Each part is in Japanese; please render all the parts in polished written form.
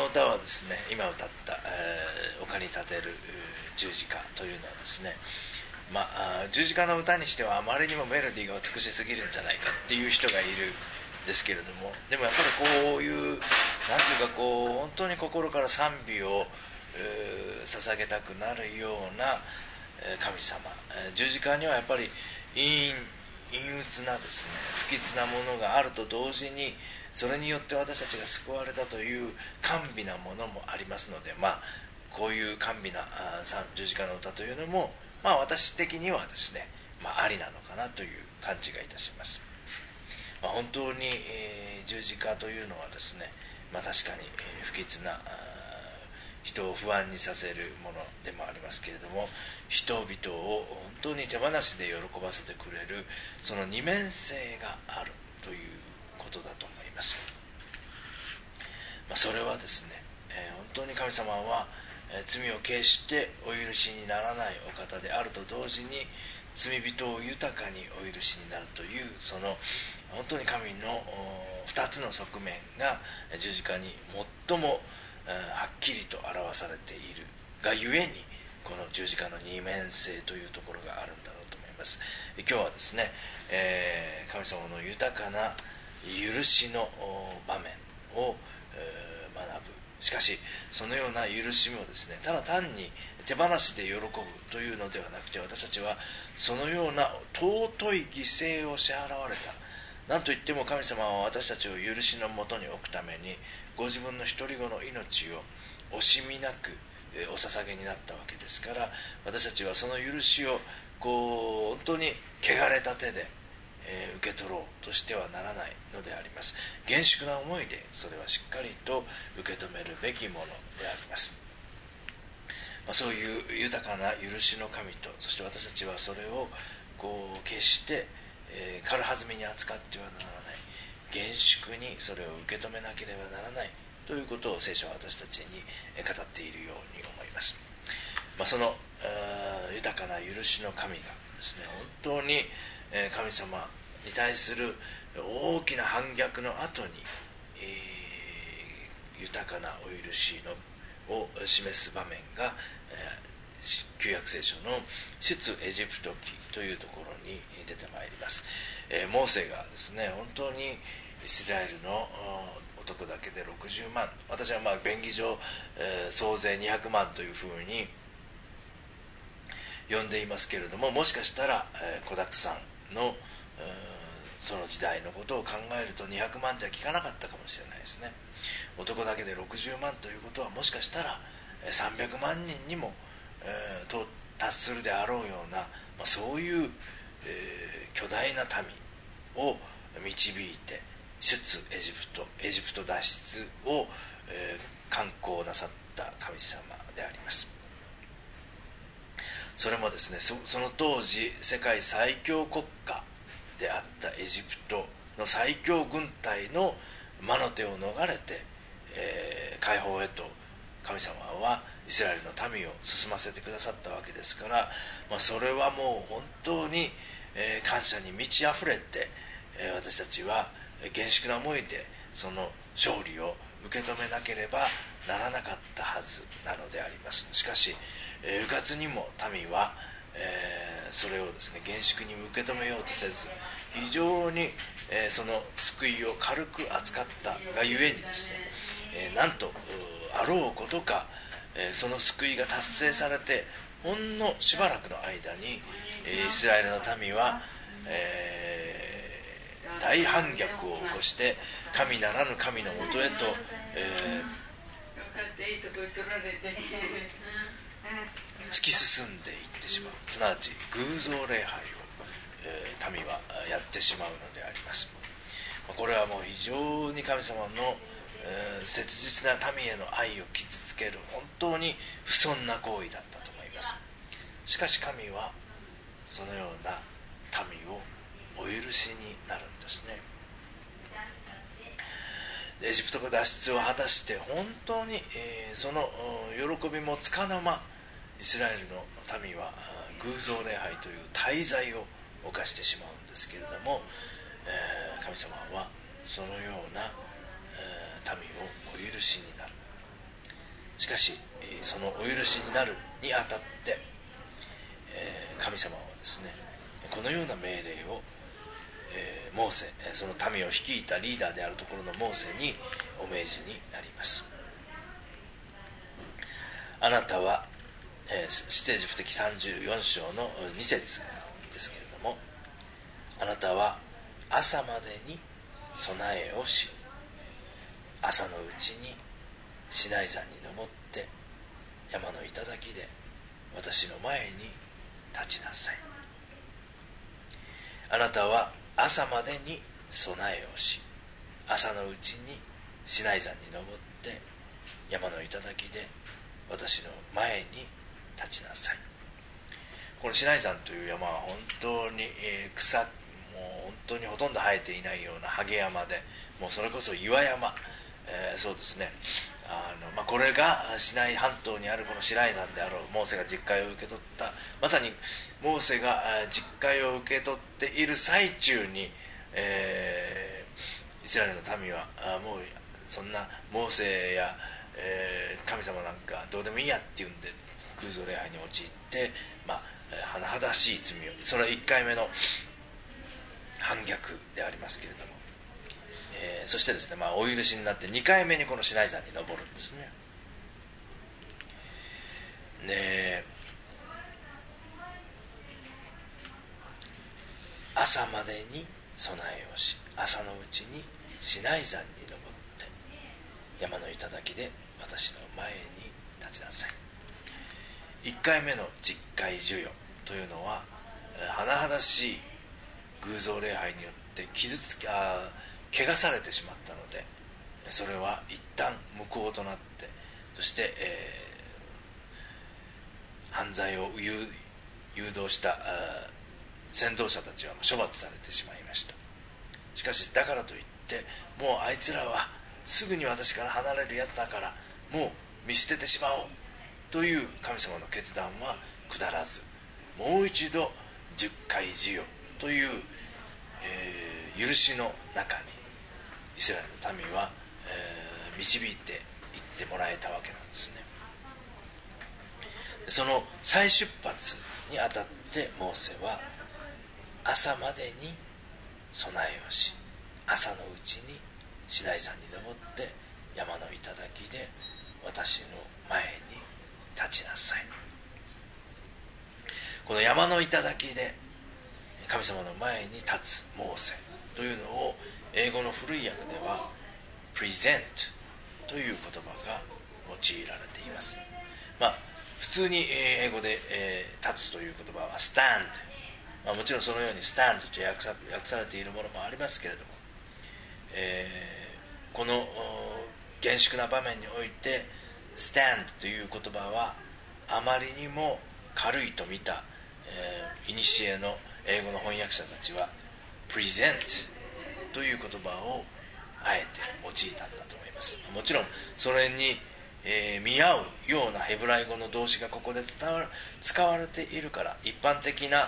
の歌はですね、今歌った、丘に立てる十字架というのはですね、十字架の歌にしてはあまりにもメロディーが美しすぎるんじゃないかっていう人がいるんですけれども、でもやっぱりこういうなんていうか本当に心から賛美を捧げたくなるような神様、十字架にはやっぱり陰鬱なですね、不吉なものがあると同時に、それによって私たちが救われたという甘美なものもありますので、こういう甘美な十字架の歌というのも、私的にはですね、ありなのかなという感じがいたします。本当に、十字架というのはですね、確かに、不吉な人を不安にさせるものでもありますけれども、人々を本当に手放しで喜ばせてくれる、その二面性があるということだと思います。それはですね、本当に神様は罪を決してお許しにならないお方であると同時に、罪人を豊かにお許しになるという、その本当に神の2つの側面が十字架に最もはっきりと表されているがゆえに、この十字架の二面性というところがあるんだろうと思います。今日はですね、神様の豊かな許しの場面を学ぶ。しかしそのような許しもですね、ただ単に手放しで喜ぶというのではなくて、私たちはそのような尊い犠牲を支払われた、なんといっても神様は私たちを許しのもとに置くために、ご自分の一人子の命を惜しみなくお捧げになったわけですから、私たちはその許しを本当に汚れた手で受け取ろうとしてはならないのであります。厳粛な思いでそれはしっかりと受け止めるべきものであります。そういう豊かな許しの神と、そして私たちはそれを決して軽はずみに扱ってはならない、厳粛にそれを受け止めなければならないということを聖書は私たちに語っているように思います。その豊かな許しの神がですね、本当に神様に対する大きな反逆の後に、豊かなお許しを示す場面が、旧約聖書の出エジプト記というところに出てまいります。モーセがですね、本当にイスラエルの男だけで60万、私は便宜上、総勢200万というふうに呼んでいますけれども、もしかしたら子だくさんのその時代のことを考えると200万じゃ効かなかったかもしれないですね。男だけで60万ということは、もしかしたら300万人にも達するであろうような、そういう巨大な民を導いて出エジプト脱出を敢行なさった神様であります。それもですね、その当時世界最強国家であったエジプトの最強軍隊の魔の手を逃れて、解放へと神様はイスラエルの民を進ませてくださったわけですから、それはもう本当に、感謝に満ち溢れて、私たちは厳粛な思いでその勝利を受け止めなければならなかったはずなのであります。しかしうかつにも民は、それをですね、厳粛に受け止めようとせず、非常に、その救いを軽く扱ったがゆえにですね、なんとあろうことか、その救いが達成されてほんのしばらくの間に、イスラエルの民は、大反逆を起こして神ならぬ神のもとへと、突き進んでいってしまう、すなわち偶像礼拝を、民はやってしまうのであります。これはもう非常に神様の、切実な民への愛を傷つける本当に不遜な行為だったと思います。しかし神はそのような民をお許しになるんですね。エジプト脱出を果たして本当に、その喜びもつかの間、イスラエルの民は偶像礼拝という大罪を犯してしまうんですけれども、神様はそのような、民をお許しになる。 しかしそのお許しになるにあたって、神様はですね、このような命令を、モーセ、その民を率いたリーダーであるところのモーセにお命じになります。あなたは、出エジプト記34章の2節ですけれども、あなたは朝までに備えをし、朝のうちにシナイ山に登って山の頂で私の前に立ちなさい。あなたは朝までに備えをし、朝のうちにシナイ山に登って山の頂で私の前に立ちなさい。このシナイ山という山は本当に草、もう本当にほとんど生えていないようなハゲ山で、もうそれこそ岩山、そうですね、これがシナイ半島にあるこのシナイ山であろう。モーセが実戒を受け取った、まさにモーセが実戒を受け取っている最中に、イスラエルの民はもうそんなモーセや、神様なんかどうでもいいやっていうんで偶像礼拝に陥って、甚だしい罪を、それは1回目の反逆でありますけれども、そしてですね、お許しになって2回目にこのシナイ山に登るんですね。で、朝までに備えをし、朝のうちにシナイ山に登って山の頂で私の前に立ちなさい。1回目の実戒授与というのは、甚だしい偶像礼拝によって怪我されてしまったので、それは一旦無効となって、そして、犯罪を誘導した先導者たちは処罰されてしまいました。しかしだからといってもうあいつらはすぐに私から離れるやつだからもう見捨ててしまおうという神様の決断は下らず、もう一度10回授与という、許しの中にイスラエルの民は、導いていってもらえたわけなんですね。その再出発にあたってモーセは朝までに備えをし、朝のうちにシナイ山に登って山の頂で私の前に立ちなさい。この山の頂で神様の前に立つモーセというのを英語の古い訳では present という言葉が用いられています。普通に英語で、立つという言葉は stand、もちろんそのように stand と訳されているものもありますけれども、この厳粛な場面において stand という言葉はあまりにも軽いと見た、古の英語の翻訳者たちは present という言葉をあえて用いたんだと思います。もちろんそれに、見合うようなヘブライ語の動詞がここで使われているから、一般的な、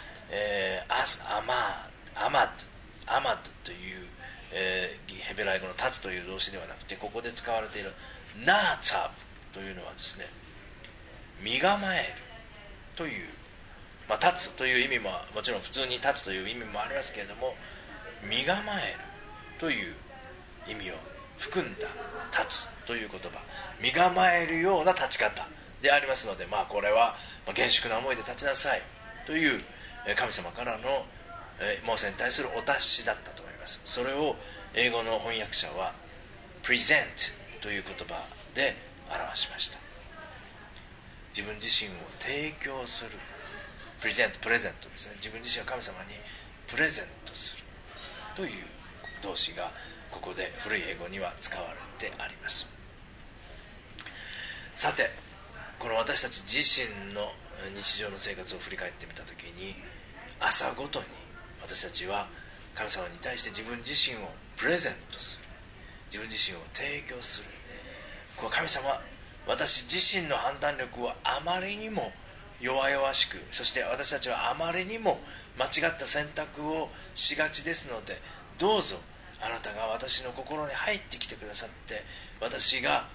アマドという、ヘブライ語の立つという動詞ではなくて、ここで使われているナーツァブというのはですね、身構えるという、立つという意味ももちろん普通に立つという意味もありますけれども、身構えるという意味を含んだ立つという言葉、身構えるような立ち方でありますので、これは厳粛な思いで立ちなさいという神様からのモーセに対するお達しだったと思います。それを英語の翻訳者は present という言葉で表しました。自分自身を提供する、プレゼントですね。自分自身を神様にプレゼントするという動詞がここで古い英語には使われてあります。さて、この私たち自身の日常の生活を振り返ってみたときに、朝ごとに私たちは神様に対して自分自身をプレゼントする、自分自身を提供する。こう神様、私自身の判断力はあまりにも弱々しく、そして私たちはあまりにも間違った選択をしがちですので、どうぞあなたが私の心に入ってきてくださって、私が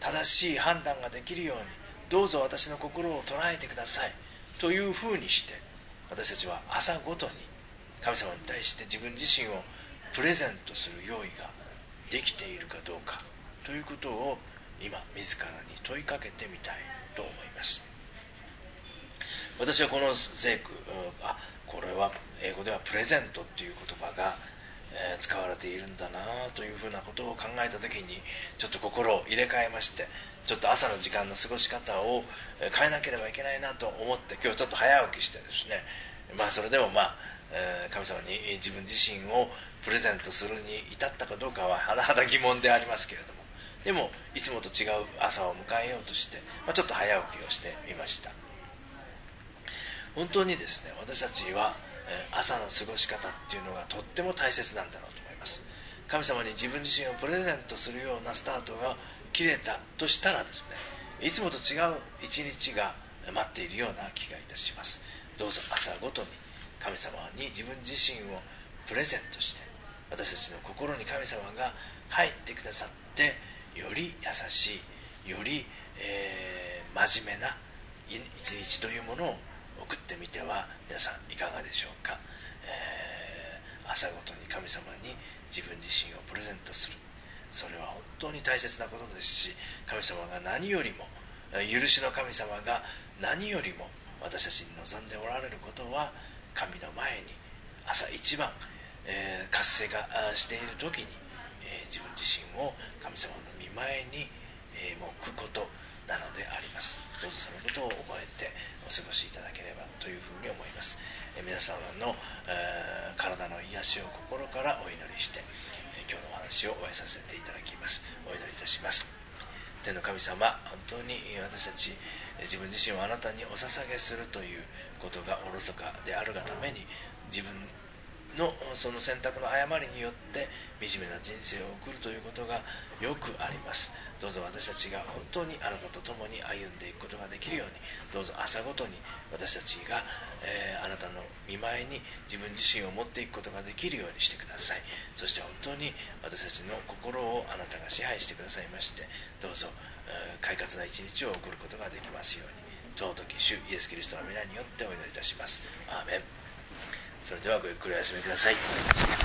正しい判断ができるようにどうぞ私の心を捉えてくださいというふうにして、私たちは朝ごとに神様に対して自分自身をプレゼントする用意ができているかどうかということを今自らに問いかけてみたいと思います。私はこの聖句、これは英語ではプレゼントっていう言葉が使われているんだなというふうなことを考えた時にちょっと心を入れ替えまして、ちょっと朝の時間の過ごし方を変えなければいけないなと思って、今日ちょっと早起きしてですね、それでも神様に自分自身をプレゼントするに至ったかどうかは甚だ疑問でありますけれども、でもいつもと違う朝を迎えようとして、ちょっと早起きをしてみました。本当にですね、私たちは朝の過ごし方っていうのがとっても大切なんだろうと思います。神様に自分自身をプレゼントするようなスタートが切れたとしたらですね、いつもと違う一日が待っているような気がいたします。どうぞ朝ごとに神様に自分自身をプレゼントして、私たちの心に神様が入ってくださって、より優しい、より、真面目な一日というものを送ってみては皆さんいかがでしょうか。朝ごとに神様に自分自身をプレゼントする、それは本当に大切なことですし、神様が何よりも、許しの神様が何よりも私たちに望んでおられることは、神の前に朝一番、活性化している時に、自分自身を神様の御前に、置くことなのであります。どうぞそのことを覚えてお過ごしいただければというふうに思います。皆様の、体の癒しを心からお祈りして、今日のお話を終えさせていただきます。お祈りいたします。天の神様、本当に私たち自分自身をあなたにお捧げするということがおろそかであるがために、自分のその選択の誤りによって惨めな人生を送るということがよくあります。どうぞ私たちが本当にあなたと共に歩んでいくことができるように、どうぞ朝ごとに私たちが、あなたの御前に自分自身を持っていくことができるようにしてください。そして本当に私たちの心をあなたが支配してくださいまして、どうぞ快活な一日を送ることができますように、尊き主イエスキリストの皆によってお祈りいたします。アーメン。それではごゆっくりお休みください。